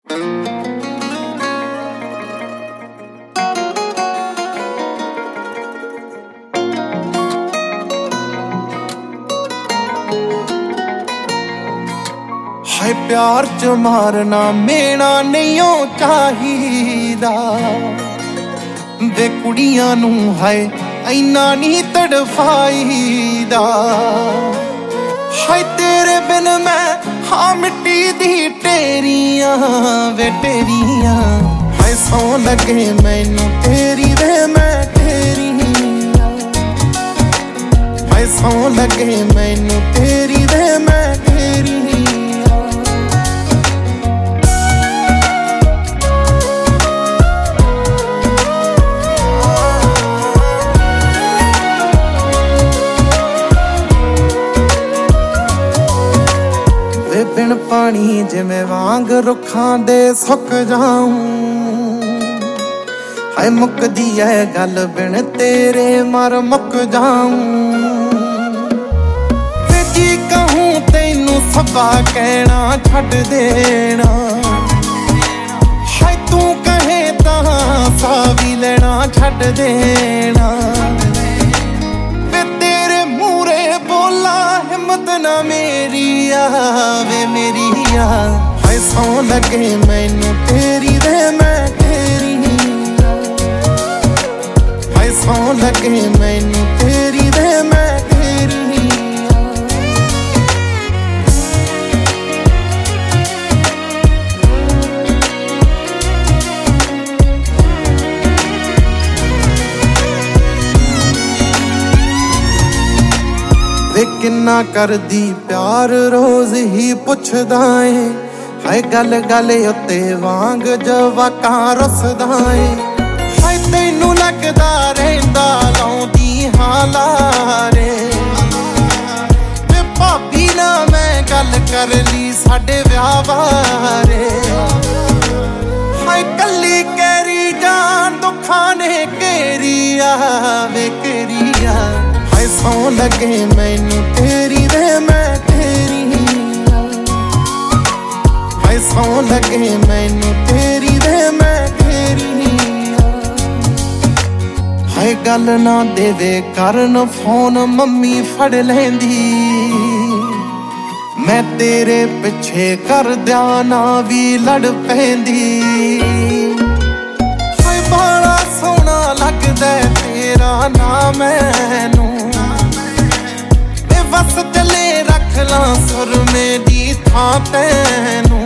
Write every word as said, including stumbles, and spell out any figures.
हाय प्यार च मारना मेना नहीं चाहिदा वे कुड़ियां नू हाय इन्ना नहीं तड़फाईदा। हाय तेरे बिन मैं हाँ मिट्टी दी टेरियां वे टेरियां। हाय सौ लगे मैनू तेरी वे मैं तेरियां। हाय सौ लगे मैनू तेरी वे मैं तेरियां। बिन पानी जिमें वांग रुखां दे सुक जाऊं। हाय मुकदी है गल बिन तेरे मर मुक जाऊं। वे जी कहूं तैनू सबा कहना छड्ड देना। हाय तू कहे तां सा भी लेना छड्ड देना। वे तेरे मूरे बोला हिम्मत ना मेरी आवे मेरी आ। हाय सौ लगे मैनू तेरी वे मैं तेरी। हाय सौ लगे मैनू तेरी वे मैं तेरी। वे किन्ना करदी प्यार रोज ही पुछदा है। हाय गल गल उत्ते वांग जवाकां रुसदा है। हाय तैनू लगदा रहिंदा लाउंदी हां लारे। वे भाभी ना मैं गल कर ली साडे विआह बारे। हाय कल्ली कैरी जान दुखां ने घेरी आवे घेरी आ। हाय सौ लगे मैनू तेरी वे मैं तेरी। हाय सौ लगे मैनू तेरी वे मैं तेरी। हाय गल ना देवे करन फोन मम्मी फड़ लैंदी। मैं तेरे पिछे कर दियां ना भी लड़ पैंदी। हाय बड़ा सोहना लगदा तेरा ना मैनू। बस चले रख ला सुर मेरी थां तैनू।